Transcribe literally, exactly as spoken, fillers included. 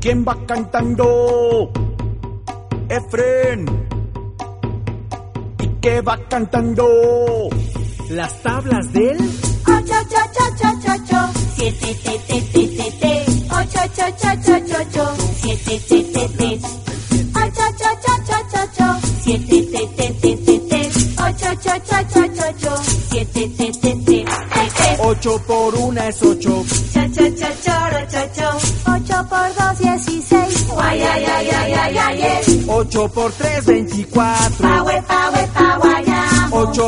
¿Quién va cantando? Efren. ¿Y qué va cantando? Las tablas del ocho, ocho, ocho, ocho, ocho, siete, te, te, te, te, te, ocho, ocho, ocho, ocho, ocho, siete, te, te, te, ocho, ocho, ocho, ocho, ocho, siete, te, te, te, te, te, ocho, ocho, ocho, ocho, ocho, siete, te, te, te, te, te. Ocho por una es ocho. Cha, cha, cha, choro, cho, cho. Ocho por dos, dieciséis. Guay, ay, ay, ay, ay, ay, ay. Ocho por tres, veinticuatro. Pa, we, pa, we, pa, guayamo. Ocho